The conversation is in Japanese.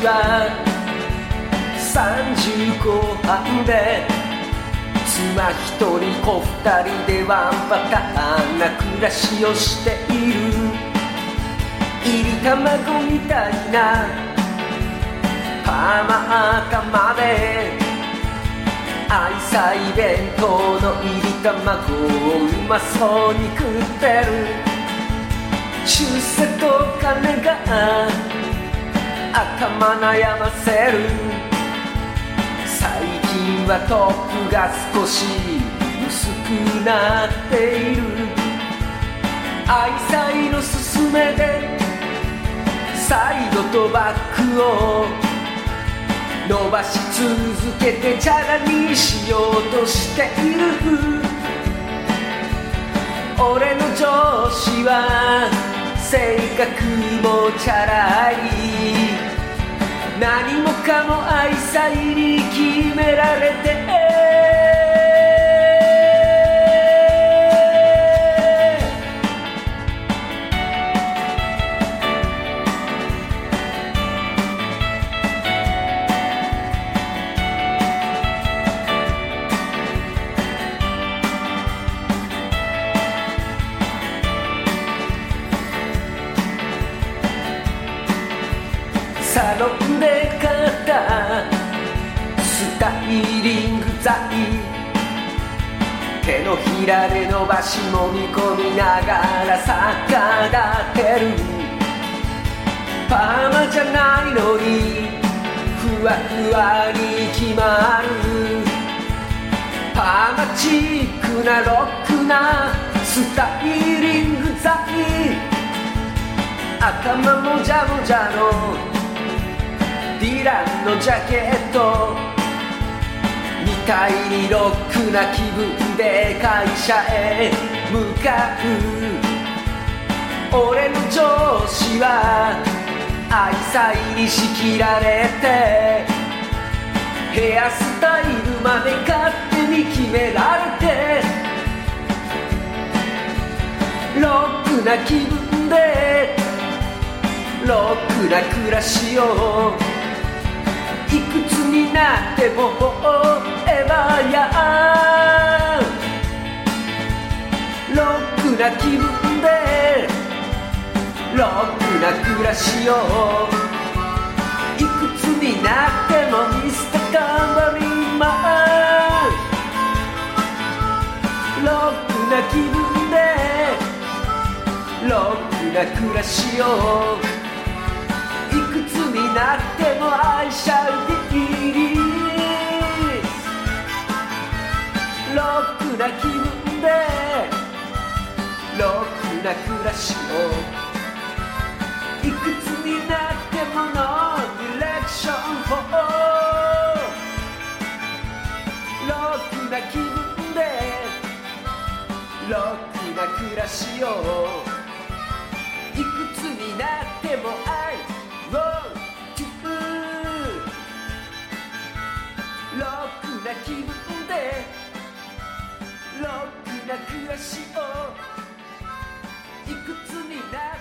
は30後半で妻一人子二人でワンパターンな暮らしをしている。いり卵みたいなパーマ頭で愛妻弁当のいり卵をうまそうに食ってる。出世と金が頭悩ませる。最近はトップが少し薄くなっている。愛妻の勧めでサイドとバックを伸ばし続けてチャラにしようとしている。俺の上司は性格もチャラい。何もかも愛妻に決められてサロンで買ったスタイリング剤、手のひらで伸ばしもみ込みながら逆立てる。パーマじゃないのにふわふわに決まる。パーマチックなロックなスタイリング剤、頭もじゃもじゃのディランのジャケットみたいにロックな気分で会社へ向かう。俺の上司は愛妻に仕切られてヘアスタイルまで勝手に決められて、ロックな気分でロックな暮らしをいくつになってもエヴァやロックな気分でロックな暮らしをいくつになってもミスター頑張ります。ロックな気分でロックな暮らしをいくつになっても愛しゃうでいり。ロックな気分でロックな暮らしをいくつになってもノーディレクションフォー。ロックな気分でロックな暮らしをいくつになっても愛ロックな気分でロックな暮らしをいくつにな